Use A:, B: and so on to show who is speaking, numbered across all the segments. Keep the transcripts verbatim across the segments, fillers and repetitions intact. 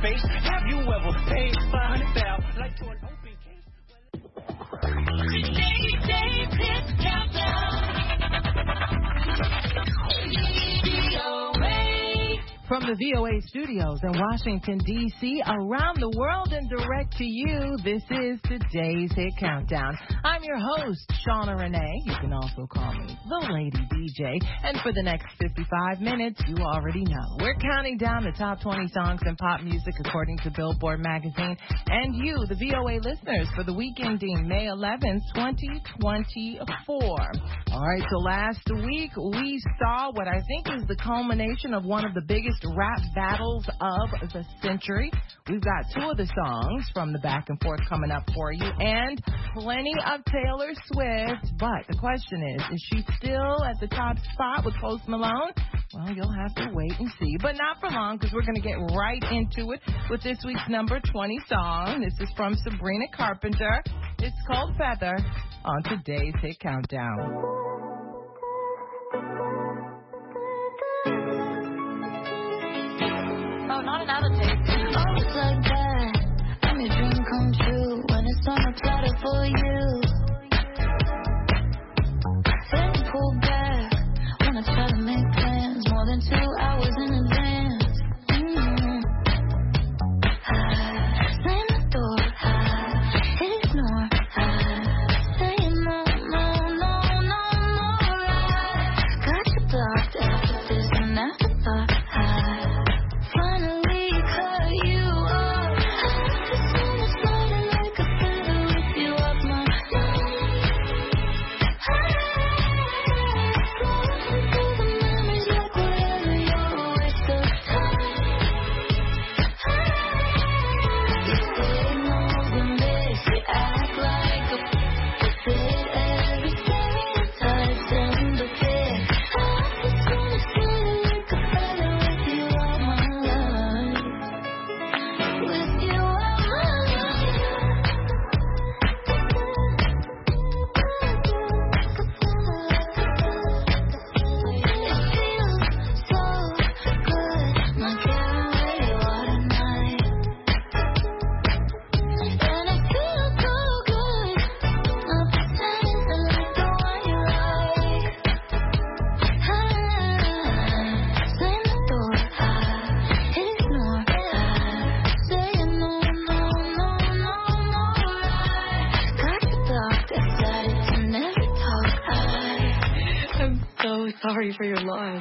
A: face. Have you ever paid five hundred thousand like to an open case?
B: Today's Dave Hit Countdown.
C: From the V O A studios in Washington, D C, around the world and direct to you, this is today's Hit Countdown. I'm your host, Shauna Renee. You can also call me the Lady D J. And for the next fifty-five minutes, you already know, we're counting down the top twenty songs in pop music according to Billboard magazine. And you, the V O A listeners, for the week ending May eleventh, twenty twenty-four. All right, so last week we saw what I think is the culmination of one of the biggest rap battles of the century. We've got two of the songs from the back and forth coming up for you, and plenty of Taylor Swift. But the question is, is she still at the top spot with Post Malone? Well, you'll have to wait and see, but not for long, because we're going to get right into it with this week's number twenty song. This is from Sabrina Carpenter. It's called Feather on today's Hit Countdown.
B: Oh, not another tape. Oh, it's like that. I'm your dream come true when it's on a platter for you. Then you pull back when I try to make plans more than two hours in advance. Mm-hmm. I slam the door, I ignore, I say no, no, no, no more. I got you blocked after this and afterthought. I finally cut you off. I just wanna slide like a feather with you off my mind. Flowing through the memories like whatever, you're a waste of time. You say no than this, you act like a fit everything tight in the pit. I just wanna slide like a feather with you off my life. With you off my life. It feels so good, not caring where you are tonight. And I feel so good, not pretending to like the one you like. Slam the door, I ignore, I say no, no, no, no more. I got you blocked, decided to never talk. I'm so sorry for your loss.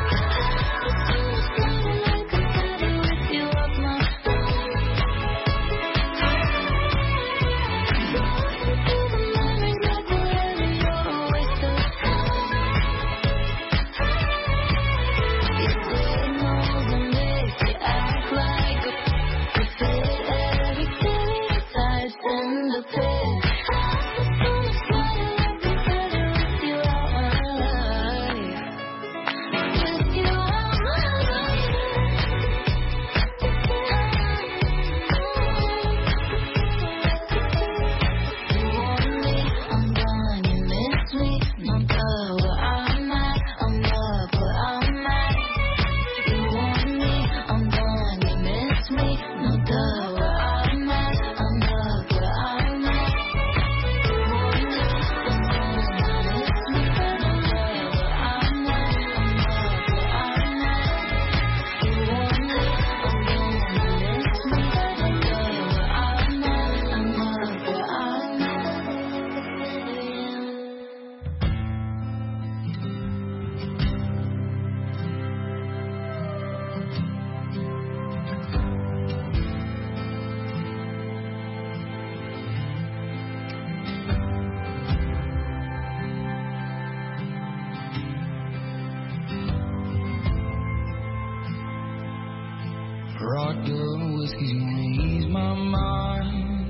D: Rock good whiskey's gonna ease my mind.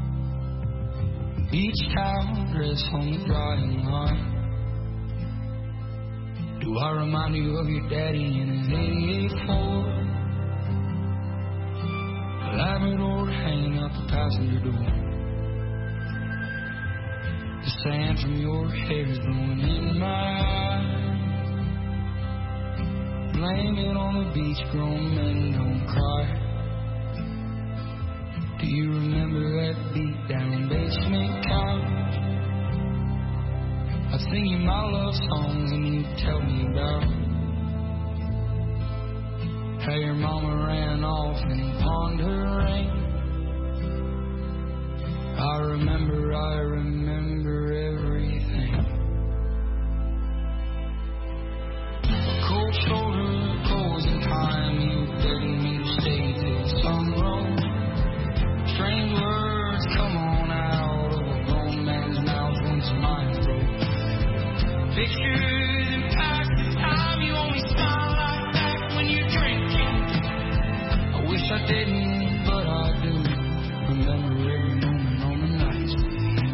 D: Beach towel dress on the drying line. Do I remind you of your daddy in his eighty-eight Ford? Labrador hanging out the passenger door. The sand from your hair is blowing in my eyes. Blame it on the beach, grown men don't cry. Do you remember that beat down basement couch? I'd sing you my love songs and you'd tell me about how your mama ran off and pawned her ring. I remember, I remember everything. Cold shoulder, coals in time, you begging me to stay till the sun rose. Strange words come on out of a grown man's mouth once mine broke. Pictures and past the time, you only smile like that when you're drinking. I wish I didn't, but I do. Remember every moment on the nights with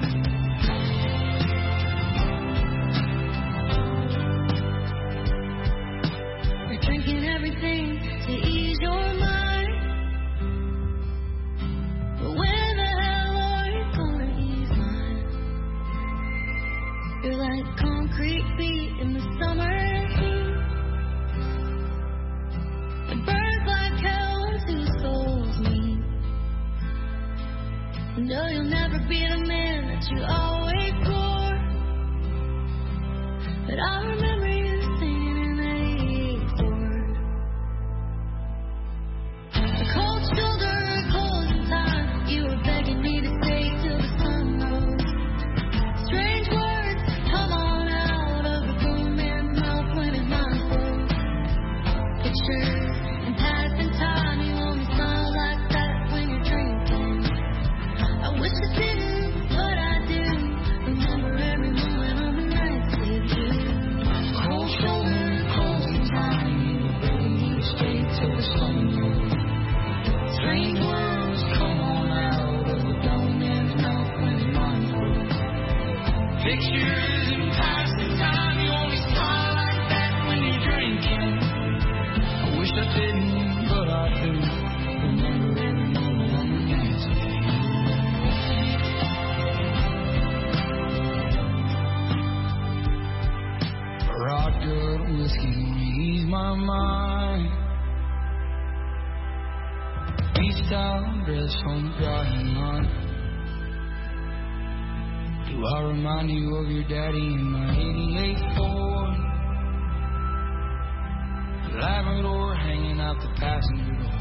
D: you.
B: You're drinking everything to ease your mind. But where the hell are you gonna ease mine? You're like concrete feet in the summer heat. It burns like hell when two souls meet. No, you'll never be the man that you always were. But I remember you singing in that eighty-four. The cold shoulder, cold in time. You were begging me to stay till the sun rose. Strange words come on out of a grown man's mouth when his mind froze. Pictures and past in time. You only smile like that when you're drinking. I wish I didn't, but I do. Remember every moment on the nights with you.
D: Cold shoulder, cold in time, you were begging me to stay till the sun rose. Strange words come on out of a grown man's mouth when his mind froze. Pictures and past in time, you only smile like that when you're drinking. I wish I didn't, but I do. Remember every moment on the nights with you. Rod good whiskey gonna ease my mind. Beach style dress on the drying line. Do I remind you of your daddy in my eighty-eight Ford? Labrador hanging out the passenger door.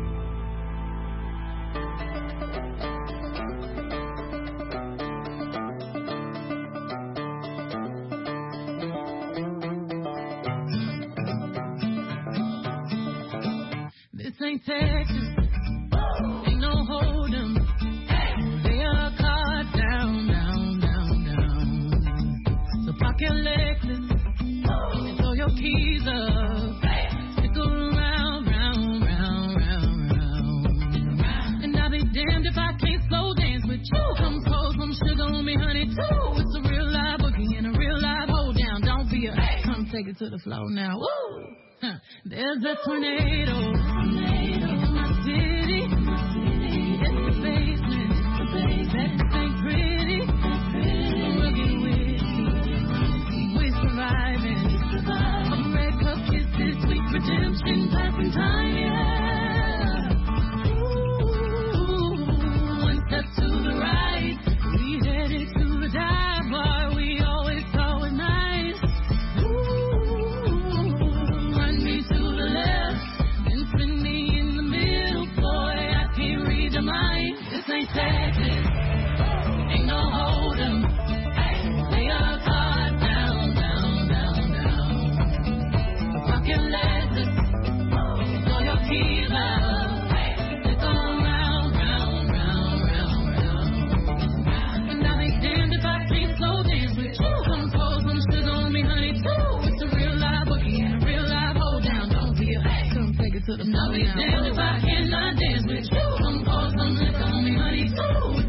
C: This ain't Texas, ain't no hold'em. They are caught down, down, down, down. So park your Lexus and throw your keys up. Stick around, round, round, round, round. And I'll be damned if I can't slow dance with you. Come cold, some sugar on me, honey, too. It's a real live boogie and a real live hold down. Don't be a come take it to the floor now. Woo! Huh. There's a tornado in my city. It's the basement. That ain't pretty. We'll get with you. We're surviving. Some red cup kisses, sweet redemption, passing time, yeah. Ooh, one step to the right. We headed to the dive bar. We always thought was nice. Run me to the left and swing me in the middle, boy. I can't read your mind. This ain't Texas, ain't no hold'em. They are caught down, down, down, down. Park your Lexus, throw your keys out. Stick around, round, round, round, round. And I'll be damned if I can't slow dance with you. Come pour some sugar on me, honey, too. It's a real live boogie and a real live hold down. Don't be a come take it to the floor. I'll be damned if I cannot dance with you. Come pour some liquor on me, honey, too.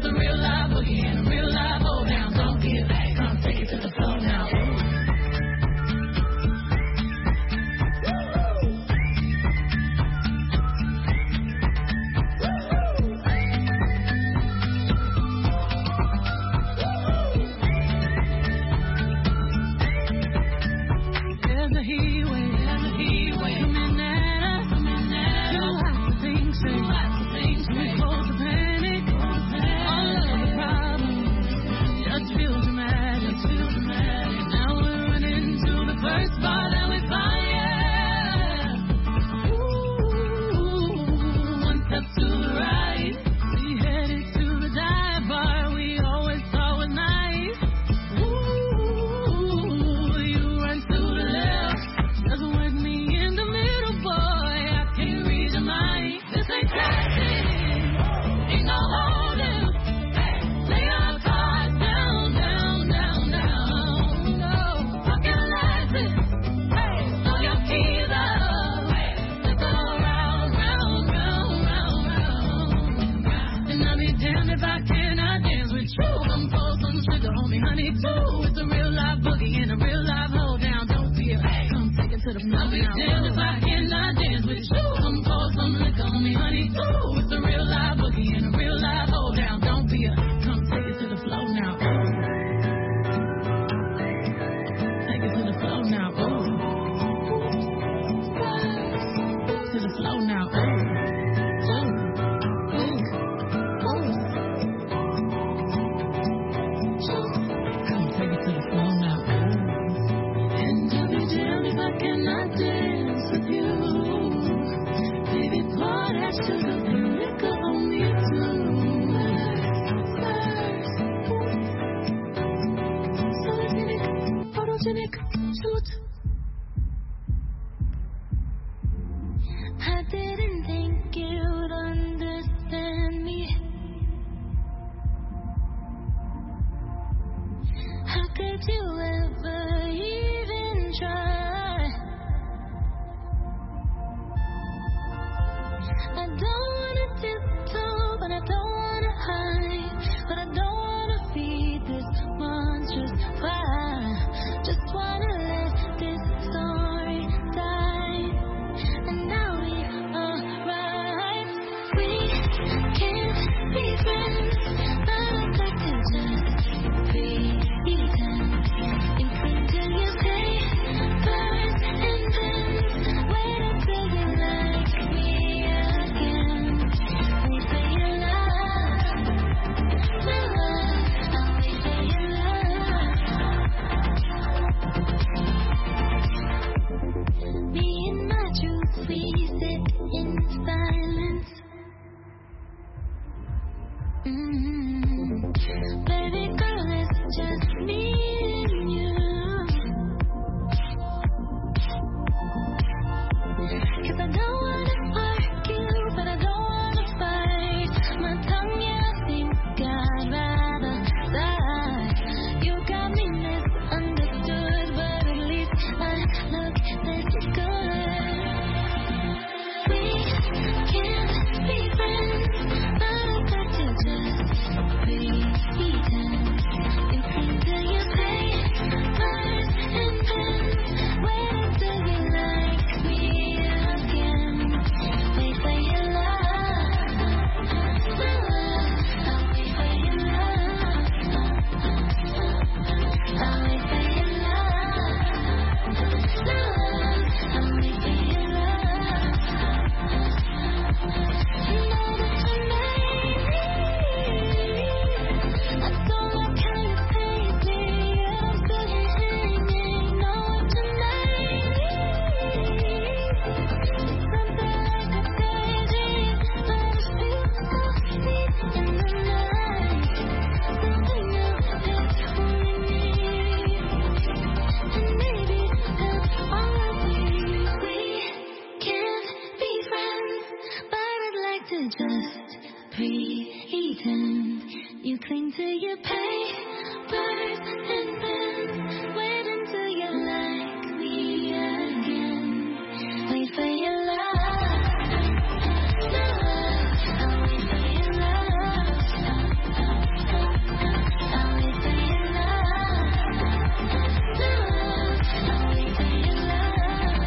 B: Mm-hmm. Baby girl, it's just me and you. 'Cause I don't wanna argue, but I don't wanna fight. My tongue, yeah, I think I'd rather die. You got me misunderstood, but at least I look this good. We can't be friends, but I got to just pretend. You think that you pay first and then wait until you like me again. Wait for your love, love. I'll wait for your love. I'll wait for your love, love. I'll wait for your love. You know that you made me. I don't like how you paint me. I'm still hanging. Know what you made me. Something like a daydream, but I feel so deep in the night. Something new that's only me, and maybe that's all I need. We can't be friends, but I'd like to just pretend. You cling to your papers and then wait until you like me again. Wait for your love, love. I'll wait for your love. I'll wait for your love, love. I'll wait for your love.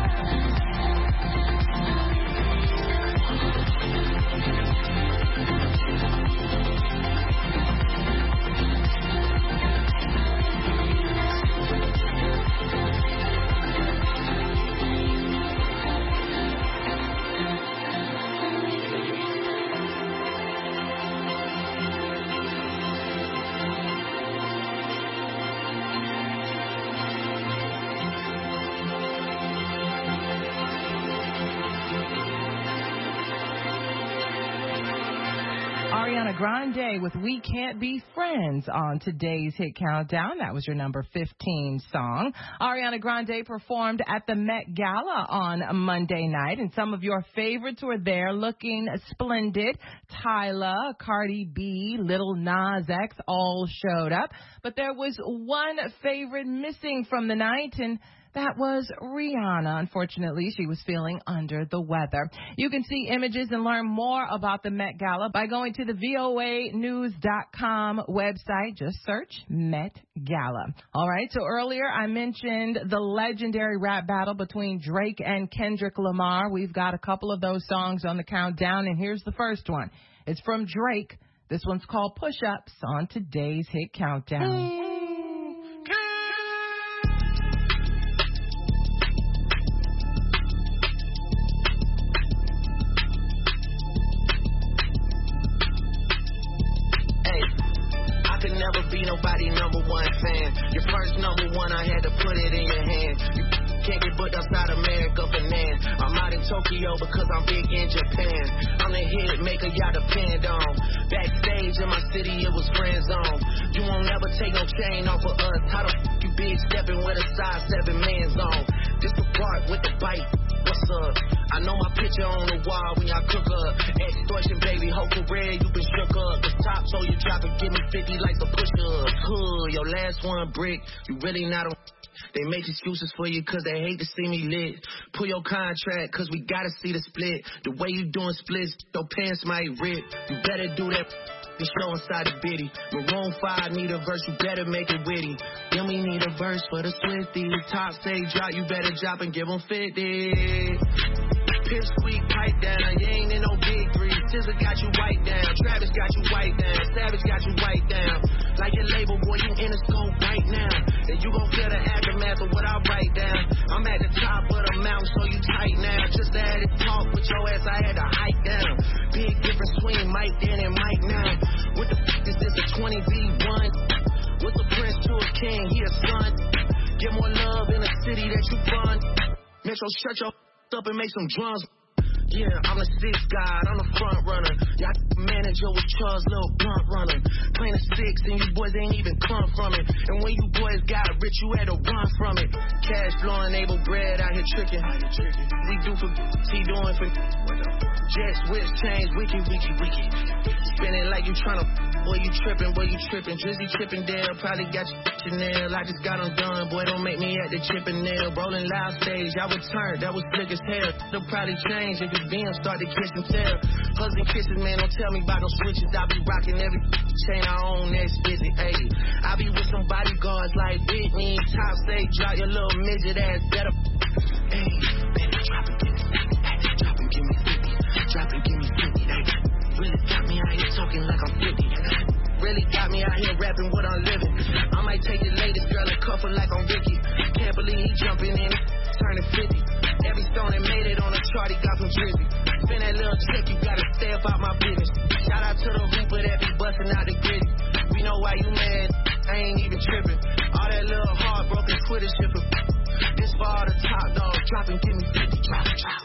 C: Ariana Grande with We Can't Be Friends on today's Hit Countdown. That was your number fifteen song. Ariana Grande performed at the Met Gala on Monday night, and some of your favorites were there looking splendid. Tyla, Cardi B, Lil Nas X all showed up. But there was one favorite missing from the night, and that was Rihanna. Unfortunately, she was feeling under the weather. You can see images and learn more about the Met Gala by going to the V O A news dot com website. Just search Met Gala. All right, so earlier I mentioned the legendary rap battle between Drake and Kendrick Lamar. We've got a couple of those songs on the countdown, and here's the first one. It's from Drake. This one's called Push Ups on today's Hit Countdown.
E: Never be nobody number one fan. Your first number one, I had to put it in your hand. You can't get booked outside America for nan. I'm out in Tokyo because I'm big in Japan. I'm the hit maker y'all depend on. Backstage in my city, it was friend zone. You won't never take no chain off of us. How the f you big stepping with a size seven man's on? This the part with the bite. What's up? I know my picture on the wall when y'all cook up. Extortion, baby, whole career, you been shook up. The top, so you drop and give me fifty like the push-up. Hood, your last one brick, you really not a... They make excuses for you cause they hate to see me lit. Pull your contract cause we gotta see the split. The way you doing splits, your pants might rip. You better do that the show inside the bitty. Maroon five need a verse, you better make it witty. Then we need a verse for the Swifties. Top say drop, you better drop and give them fifty. Pip squeak, pipe down, you ain't in no big three. S Z A got you white down, Travis got you white down, Savage got you white down. Like your label, boy, you in the scope right now. And you gon' feel the aftermath of what I write down. I'm at the top of the mountain, so you tight now. Just to have it talk with your ass, I had to hike down. Big difference between Mike then and Mike now. What the f*** is this, a twenty v one? What's the prince to a king, he a son? Get more love in the city that you run. Metro, shut your up and make some drums. Yeah, I'm the sixth guy, I'm the front runner. Y'all manage Joe was Charles' little blunt runner. Playing a six and you boys ain't even come from it. And when you boys got rich, you had to run from it. Cash flowing, able bread out here tricking. We do for he doing for Jets, whips, chains, wiki, wiki, wiki. Spinning like you tryna, boy, you tripping, boy, you tripping. Drizzy Chippendale, probably got you Chanel. I just got them done, boy, don't make me at the Chippendale. Rolling loud stage, I returned, that was slick as hell. They'll probably change if his B M start to kiss and tell. Husband kisses, man, don't tell me about no switches. I be rocking every chain I own, that's busy, ayy. I be with some bodyguards like Whitney. Top say, drop your little midget ass, better. Ayy, baby, drop it, give me fifty, ayy, drop it, give me fifty. Drop it, give me fifty, ayy. Really got me out here talking like I'm fifty. Really got me out here rapping what I'm living. I might take the latest girl and cuff her like I'm Ricky. Can't believe he jumping in, turning fifty. Every stone that made it on the chart, he got from Drizzy. Spend that little check, you gotta stay up out my business. Shout out to the hooper that be busting out the gritty. We know why you mad, I ain't even tripping. All that little heartbroken Twitter shipping. This for all the top dogs, drop and give me fifty, drop, drop.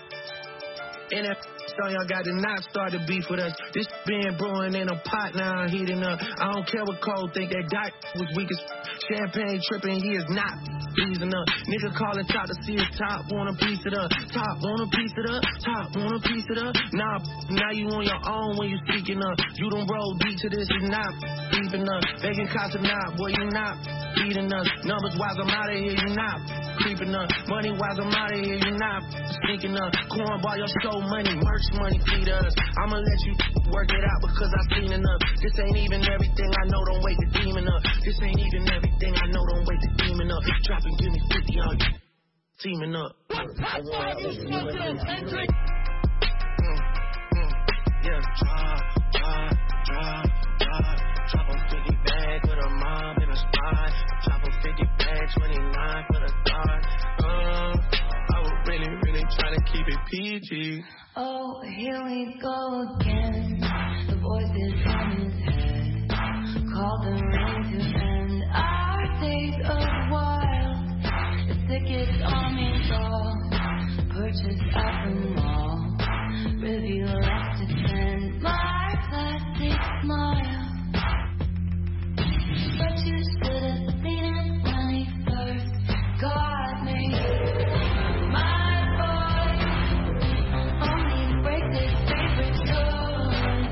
E: And that song y'all got to not start the beef with us. This been brewing in a pot now, heating up. I don't care what Cole think, that Doc was weak as champagne tripping, he is not easing up. Nigga calling top to see his top, want a piece of the top, want a piece of the top, want a piece of the nah, now you on your own when you speaking up. You don't roll deep to this, is not even up. Begging cops or not, boy, you not beating us. Numbers wise, I'm out of here, you not creeping up. Money wise, I'm out of here, you not speaking up. Cornball, your show money, merch money, feed us. I'ma let you work it out because I've seen enough. This ain't even everything I know, don't wake the demon up. This ain't even everything I know, don't wake the demon up. Drop and give me fifty, all you teaming up.
A: That's why you smoke it authentic.
E: Mm, mm, yeah, drop, drop, drop, drop. Drop a fifty bag with a mob in a spot. Drop a fifty bag, twenty-nine for the thought. Uh, I was really, really trying to keep it P G.
B: Oh, here we go again. The voices in his head call the rain to end our days of wild. The tickets on his wall, purchase at the mall. Review left to send my plastic smile. But you should have seen it when he first got me. My boy, only to break this favorite code.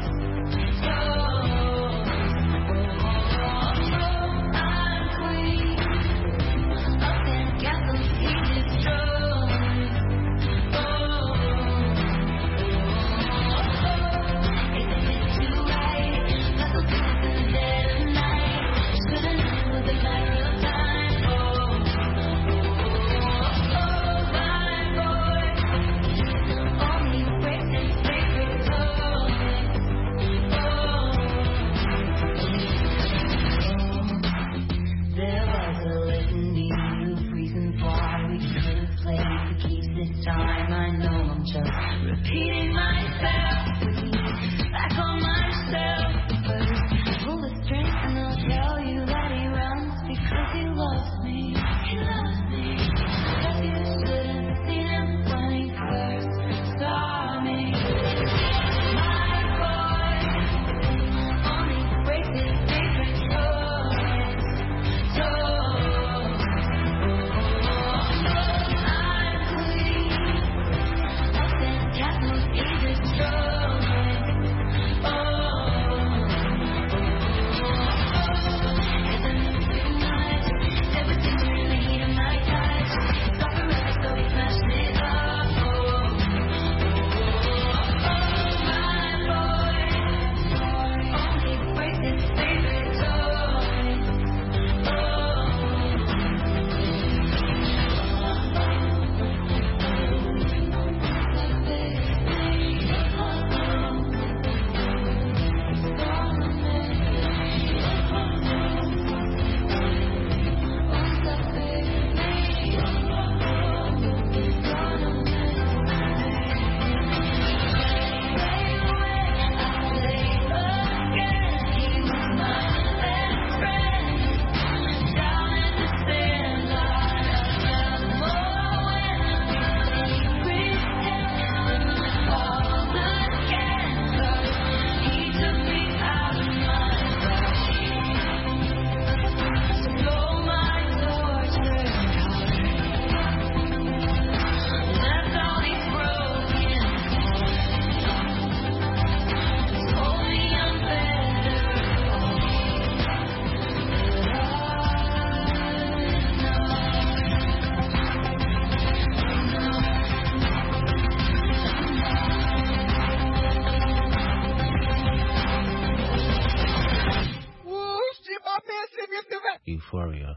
F: Euphoria.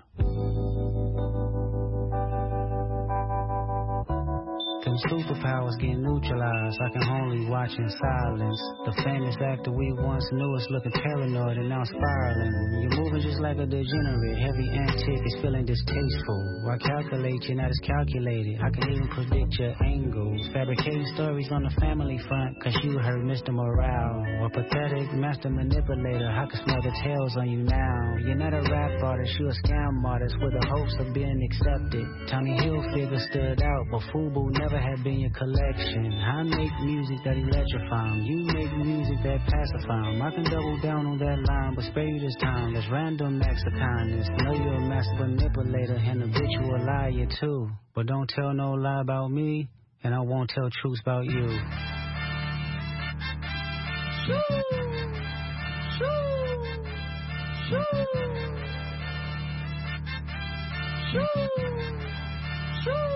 F: Them superpowers get neutralized. I can only watch in silence. The famous actor we once knew is looking paranoid and now spiraling. You're moving just like a degenerate. Heavy antic is feeling distasteful. I calculate you, not as calculated. I can even predict your angles. Fabricating stories on the family front, cause you heard Mister Morale. Or pathetic master manipulator. I can smell the tails on you now. You're not a rap artist, you a scam artist with the hopes of being accepted. Tommy Hilfiger stood out, but FUBU never had been your collection. I make music that electrify 'em. You make music that pacify 'em. I can double down on that line, but spare you this time. That's random acts of kindness. Know you're a master manipulator and habitual liar too. But don't tell no lie about me, and I won't tell truths about you. Shoo, shoo, shoo, shoo, shoo.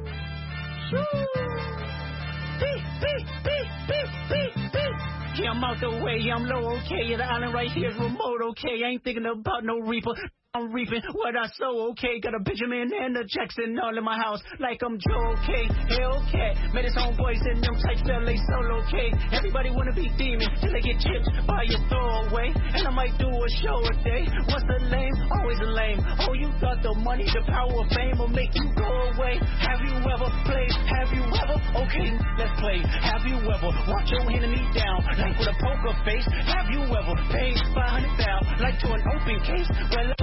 A: Beep, beep, beep, beep, beep, beep. Yeah, I'm out the way, I'm low, okay. Yeah, the island right here is remote, okay. I ain't thinking about no reaper. I'm reaping what I sow, okay. Got a Benjamin and a Jackson all in my house, like I'm Joe, okay. Hellcat, met his homeboys and them types fell they solo, okay. Everybody wanna be demon till they get chipped by your throwaway. And I might do a show a day. What's the lame? Always a lame. Oh, you thought the money, the power of fame will make you go away? Have you ever played? Have you ever? Okay, let's play. Have you ever walked your enemy down like with a poker face? Have you ever paid five hundred thousand like to an open case? Well,